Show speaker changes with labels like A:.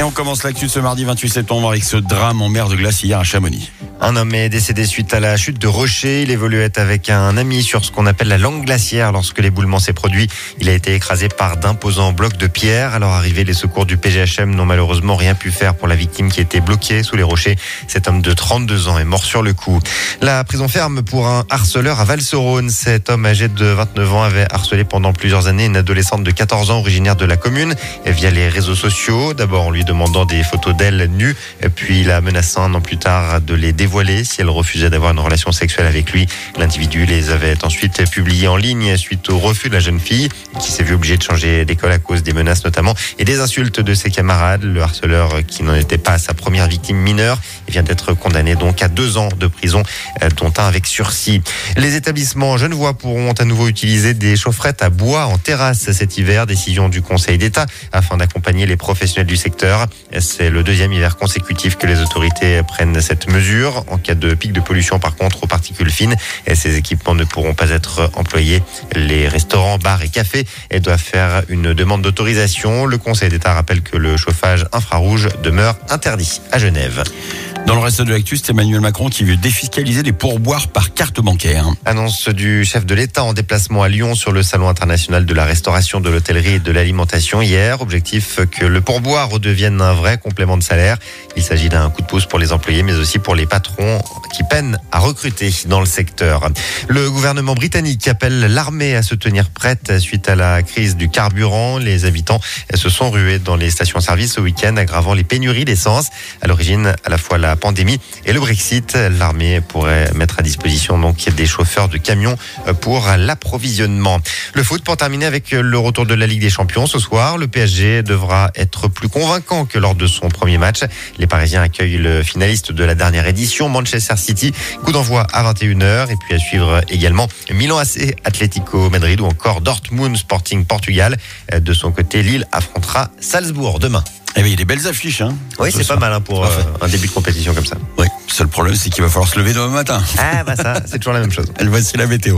A: on commence l'actu de ce mardi 28 septembre avec ce drame en mer de glace hier à Chamonix.
B: Un homme est décédé suite à la chute de rocher. Il évoluait avec un ami sur ce qu'on appelle la langue glaciaire. Lorsque l'éboulement s'est produit, il a été écrasé par d'imposants blocs de pierre. Alors arrivés, les secours du PGHM n'ont malheureusement rien pu faire pour la victime qui était bloquée sous les rochers. Cet homme de 32 ans est mort sur le coup. La prison ferme pour un harceleur à Val-sur-Rhône. Cet homme âgé de 29 ans avait harcelé pendant plusieurs années une adolescente de 14 ans originaire de la commune via les réseaux sociaux. D'abord en lui demandant des photos d'elle nue, puis la menaçant un an plus tard de les dévoiler si elle refusait d'avoir une relation sexuelle avec lui. L'individu les avait ensuite publiés en ligne suite au refus de la jeune fille qui s'est vue obligée de changer d'école à cause des menaces notamment et des insultes de ses camarades. Le harceleur, qui n'en était pas sa première victime mineure, vient d'être condamné donc à 2 ans de prison, dont un avec sursis. Les établissements genevois pourront à nouveau utiliser des chaufferettes à bois en terrasse cet hiver. Décision du Conseil d'État afin d'accompagner les professionnels du secteur. C'est le 2e hiver consécutif que les autorités prennent cette mesure. En cas de pic de pollution, par contre, aux particules fines, ces équipements ne pourront pas être employés. Les restaurants, bars et cafés doivent faire une demande d'autorisation. Le Conseil d'État rappelle que le chauffage infrarouge demeure interdit à Genève.
A: Dans le reste de l'actu, c'est Emmanuel Macron qui veut défiscaliser les pourboires par carte bancaire.
B: Annonce du chef de l'État en déplacement à Lyon sur le salon international de la restauration, de l'hôtellerie et de l'alimentation hier. Objectif que le pourboire redevienne un vrai complément de salaire. Il s'agit d'un coup de pouce pour les employés mais aussi pour les patrons qui peinent à recruter dans le secteur. Le gouvernement britannique appelle l'armée à se tenir prête suite à la crise du carburant. Les habitants se sont rués dans les stations-service ce week-end, aggravant les pénuries d'essence. À l'origine, à la fois la pandémie et le Brexit, l'armée pourrait mettre à disposition donc des chauffeurs de camions pour l'approvisionnement. Le foot pour terminer avec le retour de la Ligue des Champions ce soir. Le PSG devra être plus convaincant que lors de son premier match. Les Parisiens accueillent le finaliste de la dernière édition, Manchester City. Coup d'envoi à 21h et puis à suivre également Milan AC, Atlético Madrid ou encore Dortmund Sporting Portugal. De son côté, Lille affrontera Salzbourg demain.
A: Eh bien, il y a des belles affiches.
B: Oui, c'est pas mal pour un début de compétition comme ça.
A: Oui, seul problème, c'est qu'il va falloir se lever demain matin.
B: Ah bah ça, c'est toujours la même chose.
A: Voici la météo.